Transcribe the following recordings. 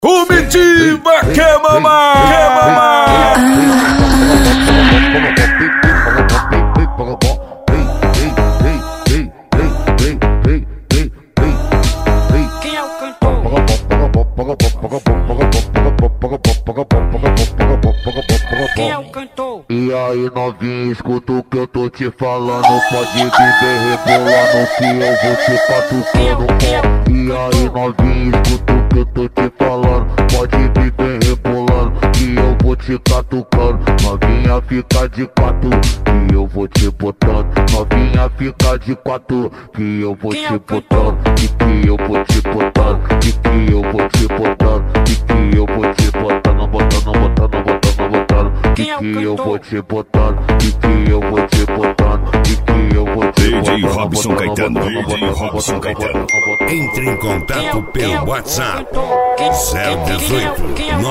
Comitiva quer mamar, quer mamar. Quem é o cantor? Quem é o cantor? E aí novinho, escuta o que eu tô te falando. Pode beber rebolando que eu vou te catucando. E aí novinho, escuta o que eu tô te falando. Pode beber rebolando que eu vou te catucando. Novinha fica de quatro que eu vou te botando. Novinha fica de quatro que eu vou te botando. E que eu vou te botando. E que eu vou te botando. E que eu vou te botando, botando, botando, botando, botando. Quem é o E que eu cantor? vou te botando. E que eu vou te botando. E que eu vou te botando. DJ Robson Caetano, DJ Robson Caetano. Entre em contato pelo WhatsApp 018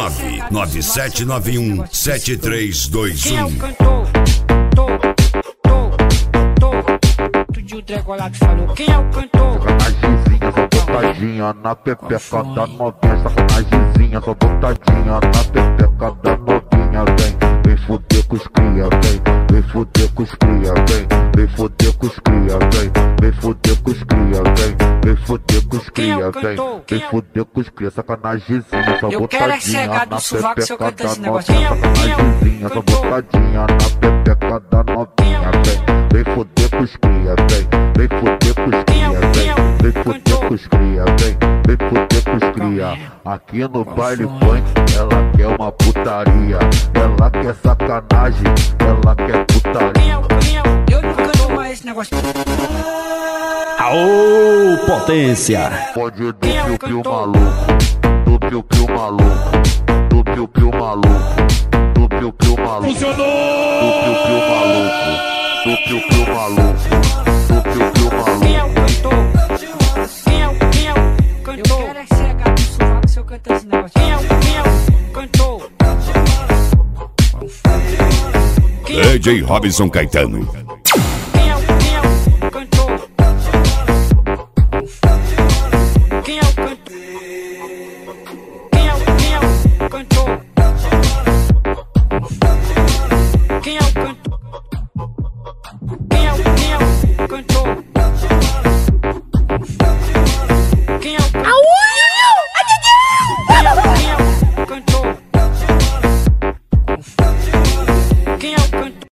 99791 Quem é o 7321. cantor? O Dregolado falou. Quem é o cantor? Sacanagemzinha, só botadinha na pepeca da novinha. Sacanagemzinha, só botadinha na pepeca da novinha. Vem fuder com os cria, vem fuder com os cria, vem fuder com os cria, vem fuder com os cria, vem fuder com os cria, vem fuder com os cria. Sacanagemzinha, só Eu quero é botadinha cegar na do sovaco se eu pepeca cantar da esse negócio. novinha. Sacanagemzinha, só botadinha na pepeca da novinha, vem fuder com os cria, vem fuder com os cria, vem fuder com os cria, vem fuder com os cria. Aqui no baile funk, ela quer uma putaria, ela quer sacanagem, ela quer putaria. Eu não canto mais esse negócio. Aô, potência! Pode do piu-piu maluco, do piu-piu maluco, do piu-piu maluco, do piu-piu maluco, Funcionou! do piu-piu maluco, do piu-piu maluco, do piu-piu Quem é o maluco. cantor? Quem é o cantor? Eu quero é cegar do sovaco se eu cantar esse negócio. Quem é o cantor? Quem é o DJ Robson Caetano. Quem é o cantor? Quem é o cantor? Quem é o cantor? Quem é o cantor? Quem é o cantor?